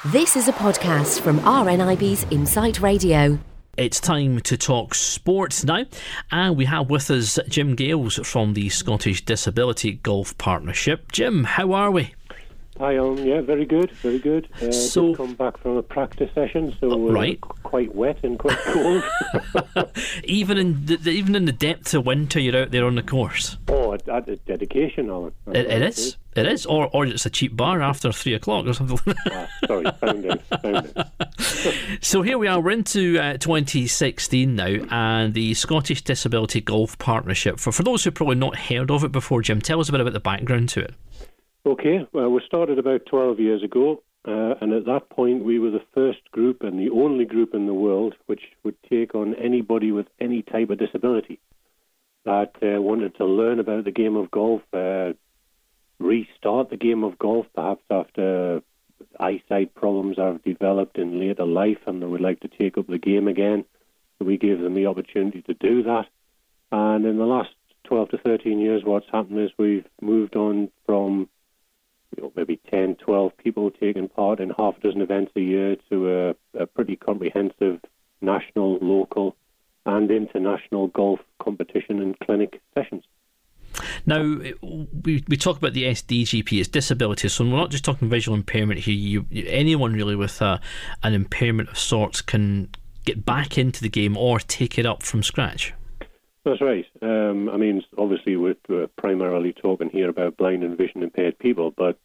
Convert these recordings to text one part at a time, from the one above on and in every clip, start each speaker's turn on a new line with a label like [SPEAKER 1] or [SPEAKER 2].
[SPEAKER 1] This is a podcast from RNIB's Insight Radio.
[SPEAKER 2] It's time to talk sports now, and we have with us Jim Gales from the Scottish Disability Golf Partnership. Jim, how are we?
[SPEAKER 3] Hi, yeah, very good. Just come back from a practice session, so
[SPEAKER 2] right.
[SPEAKER 3] Quite wet and quite cold.
[SPEAKER 2] even in the depth of winter, you're out there on the course.
[SPEAKER 3] Oh, a dedication, Alan.
[SPEAKER 2] It is, or it's a cheap bar after 3 o'clock or something.
[SPEAKER 3] Sorry, found out.
[SPEAKER 2] So here we are. We're into 2016 now, and the Scottish Disability Golf Partnership. For those who've probably not heard of it before, Jim, tell us a bit about the background to it.
[SPEAKER 3] Okay, well, we started about 12 years ago, and at that point we were the first group and the only group in the world which would take on anybody with any type of disability that wanted to learn about the game of golf, restart the game of golf, perhaps after eyesight problems have developed in later life and they would like to take up the game again. So we gave them the opportunity to do that. And in the last 12 to 13 years, what's happened is we've moved on from maybe 10, 12 people taking part in half a dozen events a year to a pretty comprehensive national, local and international golf competition and clinic sessions.
[SPEAKER 2] Now, we talk about the SDGP, it's disability, so we're not just talking visual impairment here. Anyone really with an impairment of sorts can get back into the game or take it up from scratch.
[SPEAKER 3] That's right. Obviously we're primarily talking here about blind and vision impaired people, but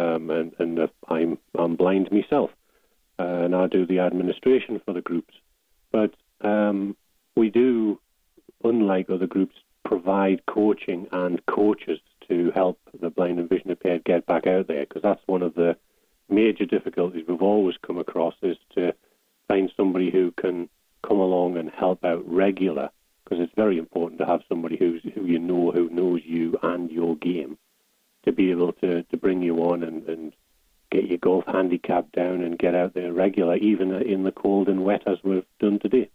[SPEAKER 3] I'm blind myself, and I do the administration for the groups. But we do, unlike other groups, provide coaching and coaches to help the blind and vision impaired get back out there, because that's one of the major difficulties we've always come across, is to find somebody who can come along and help out regular, because it's very important to have somebody who knows you and your game, to be able to bring you on and get your golf handicap down and get out there regular, even in the cold and wet as we've done today.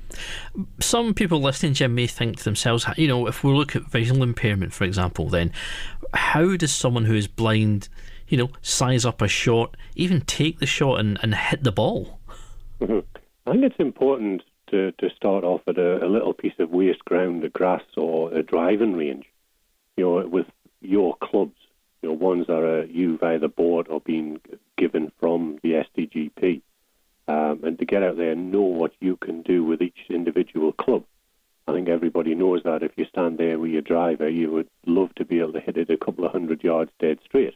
[SPEAKER 2] Some people listening, Jim, may think to themselves, if we look at visual impairment, for example, then how does someone who is blind, size up a shot, even take the shot and hit the ball?
[SPEAKER 3] Mm-hmm. I think it's important to start off at a little piece of waste ground, a grass or a driving range, with your clubs, ones that you've either bought or been given from the SDGP, and to get out there and know what you can do with each individual club. I think everybody knows that if you stand there with your driver, you would love to be able to hit it a couple of 100 yards dead straight.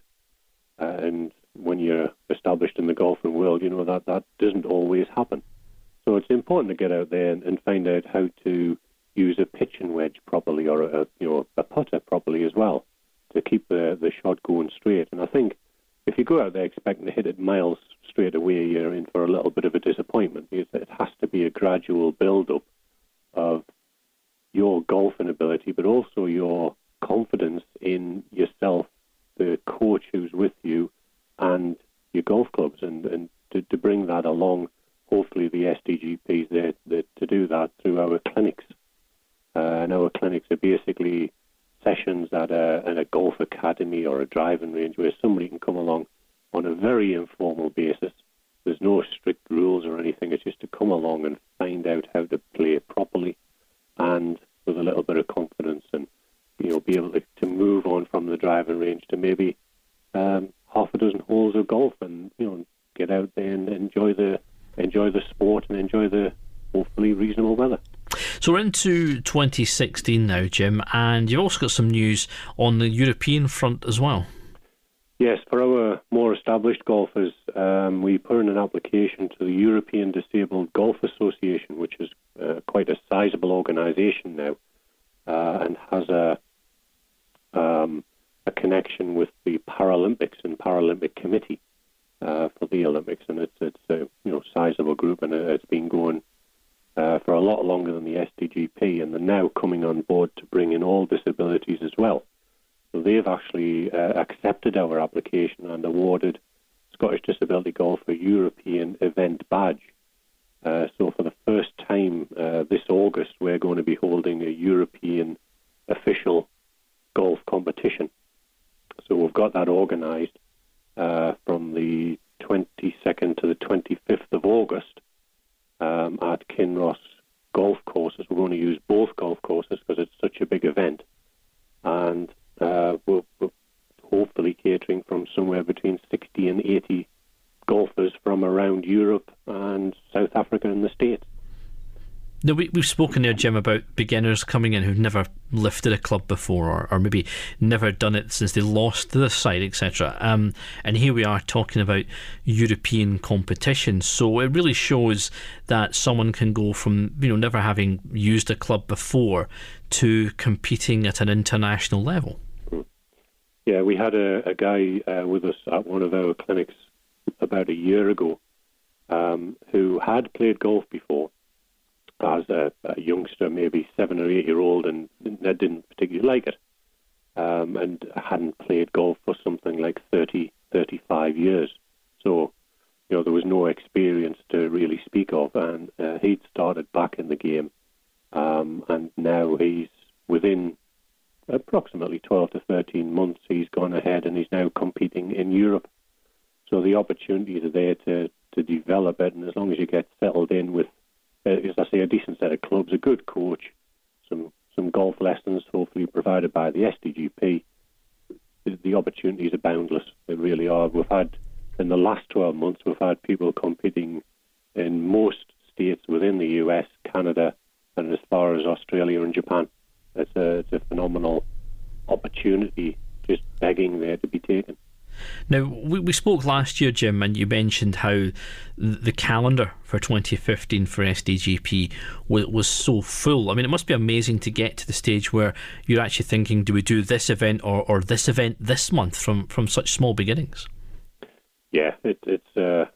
[SPEAKER 3] And when you're established in the golfing world, that doesn't always happen. So it's important to get out there and find out how to use a pitch and wedge properly, or a putter properly as well, to keep the shot going straight. And I think if you go out there expecting to hit it miles straight away, you're in for a little bit of a disappointment. It has to be a gradual build-up of your golfing ability, but also your confidence in yourself, the coach who's with you, and your golf clubs, and to bring that along. Hopefully the SDGP is there to do that through our clinics. And our clinics are basically sessions at a golf academy or a driving range where somebody can come along on a very informal basis. There's no strict rules or anything. It's just to come along and find out how to play properly and with a little bit of confidence, and be able to move on from the driving range to maybe half a dozen holes of golf, and get out there and enjoy the sport and enjoy the hopefully reasonable weather.
[SPEAKER 2] So we're into 2016 now, Jim, and you've also got some news on the European front as well.
[SPEAKER 3] Yes, for our more established golfers, we put in an application to the European Disabled Golf Association, which is quite a sizable organisation now, and has a connection with the Paralympics and Paralympic Committee for the Olympics, and it's a sizable group, and it's been going for a lot longer than the SDGP, and they're now coming on board to bring in all disabilities as well. So they've actually accepted our application and awarded Scottish Disability Golf a European event badge. So for the first time this August, we're going to be holding a European official golf competition. So we've got that organised from the 22nd to Kinross golf courses. We're going to use both golf courses because it's such a big event. And we're hopefully catering from somewhere between 60 and 80 golfers from around Europe and South Africa and the States.
[SPEAKER 2] Now, we've spoken there, Jim, about beginners coming in who've never lifted a club before, or maybe never done it since they lost the side, etc. And here we are talking about European competition. So it really shows that someone can go from, never having used a club before to competing at an international level.
[SPEAKER 3] Yeah, we had a guy with us at one of our clinics about a year ago who had played golf before as a youngster, maybe 7 or 8 year old, and didn't particularly like it, and hadn't played golf for something like 30, 35 years. So, there was no experience to really speak of, and he'd started back in the game, and now he's within approximately 12 to 13 months, he's gone ahead and he's now competing in Europe. So the opportunities are there to develop it, and as long as you get settled in with, as I say, a decent set of clubs, a good coach, some golf lessons hopefully provided by the SDGP, the opportunities are boundless. They really are. We've had, in the last 12 months, we've had people competing in most states within the US, Canada, and as far as Australia and Japan. It's a phenomenal opportunity just begging there to be taken.
[SPEAKER 2] Now, we spoke last year, Jim, and you mentioned how the calendar for 2015 for SDGP was so full. I mean, it must be amazing to get to the stage where you're actually thinking, do we do this event or this event this month from such small beginnings?
[SPEAKER 3] Yeah, it's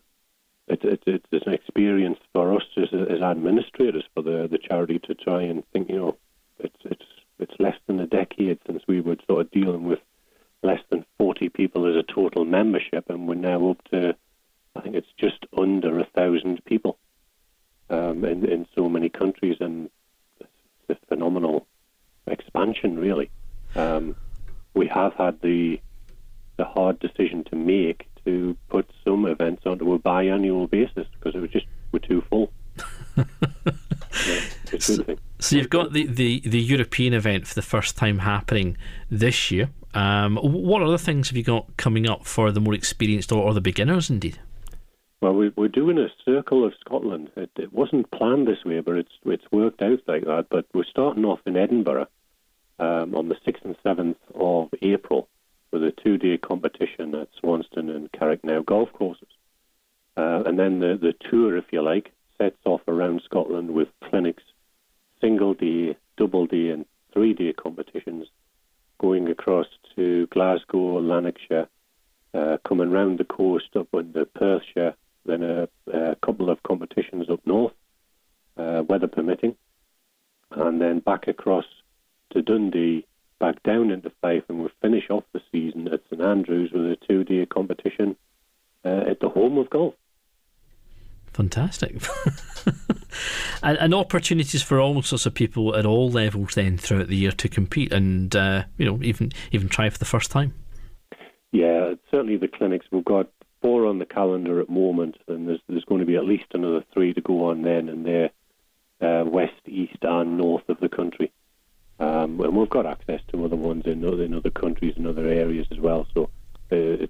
[SPEAKER 3] an experience for us as administrators for the charity to try and think, it's less than a decade since we were sort of dealing with less than 40 people as a total membership, and we're now up to, I think it's just under 1,000 people in so many countries, and it's a phenomenal expansion, really. We have had the hard decision to make to put some events onto a biannual basis because we're too full. It's a good thing.
[SPEAKER 2] So you've got the European event for the first time happening this year. What other things have you got coming up for the more experienced or the beginners, indeed?
[SPEAKER 3] Well, we're doing a Circle of Scotland. It wasn't planned this way, but it's worked out like that. But we're starting off in Edinburgh on the 6th and 7th of April with a 2-day competition at Swanston and Carricknell golf courses. And then the tour, if you like, sets off around Scotland with clinics, single-day, double-day and 3-day competitions going across to Glasgow, Lanarkshire, coming round the coast up into Perthshire, then a couple of competitions up north, weather permitting, and then back across to Dundee, back down into Fife, and we'll finish off the season at St Andrews with a 2-day competition at the home of golf.
[SPEAKER 2] Fantastic. and opportunities for all sorts of people at all levels then throughout the year to compete and even try for the first time. Yeah,
[SPEAKER 3] certainly the clinics, we've got 4 on the calendar at the moment, and there's going to be at least another 3 to go on then, and they're west, east and north of the country. And we've got access to other ones in other countries and other areas as well, so it's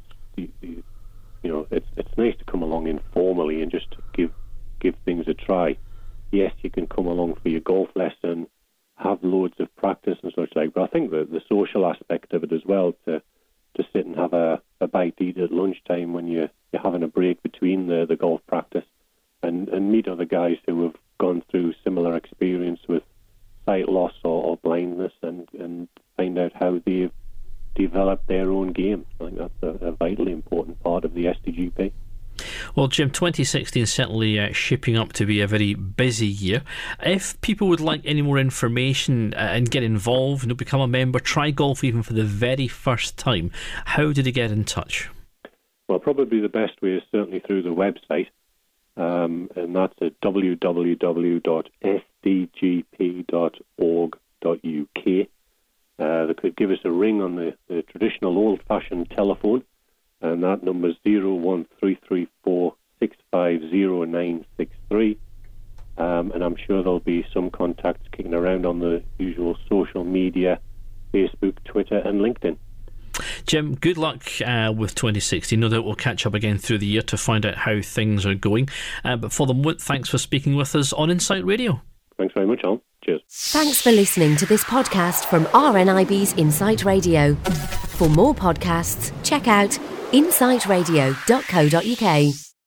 [SPEAKER 3] nice to come along informally and just give things a try. Yes, you can come along for your golf lesson, have loads of practice and such like, but I think the social aspect of it as well, to sit and have a bite to eat at lunchtime when you're having a break between the golf practice and meet other guys who have gone through similar experience with sight loss or blindness and find out how they've developed their own game. I think that's a vitally important part of the SDGP.
[SPEAKER 2] Well, Jim, 2016 is certainly shaping up to be a very busy year. If people would like any more information and get involved, become a member, try golf even for the very first time, how do they get in touch?
[SPEAKER 3] Well, probably the best way is certainly through the website, and that's at www.sdgp.org.uk. They could give us a ring on the traditional old-fashioned telephone, and that number is 01334 650 963. And and I'm sure there'll be some contacts kicking around on the usual social media, Facebook, Twitter and LinkedIn.
[SPEAKER 2] Jim, good luck with 2016. No doubt we'll catch up again through the year to find out how things are going. But for the moment, thanks for speaking with us on Insight Radio.
[SPEAKER 3] Thanks very much, Alan. Cheers.
[SPEAKER 1] Thanks for listening to this podcast from RNIB's Insight Radio. For more podcasts, check out insightradio.co.uk.